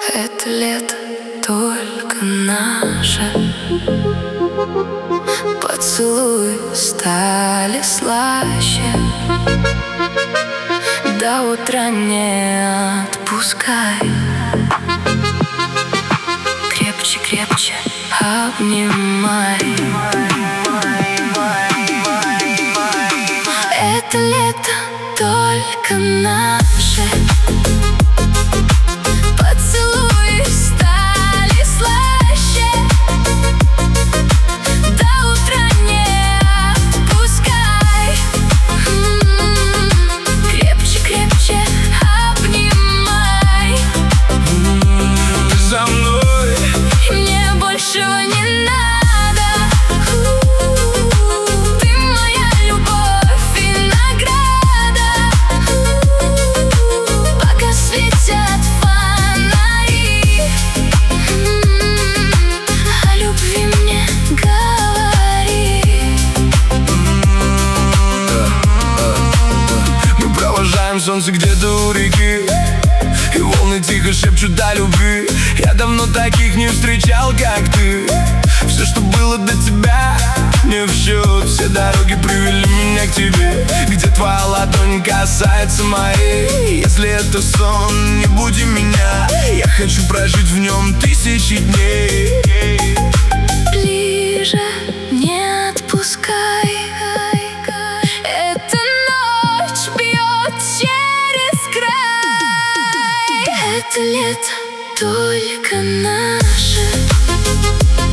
Это лето только наше. Поцелуи стали слаще. До утра не отпускай. Крепче, крепче обнимай. Это лето только наше. Поцелуи стали слаще. До утра не отпускай. Крепче, крепче обнимай. Ты со мной, И мне большего не надо. Ты моя любовь и награда. Пока светят фонари, о любви мне говори. мы провожаем солнце где-то у реки, и волны тихо шепчут о любви. Я давно таких не встречал, как ты. Все, что было до тебя, не в счет. Все дороги привели меня к тебе, где твоя ладонь касается моей. Если это сон, не буди меня. Я хочу прожить в нем тысячи дней. Ближе не отпускай. Эта ночь бьет через край. Это лето только наше.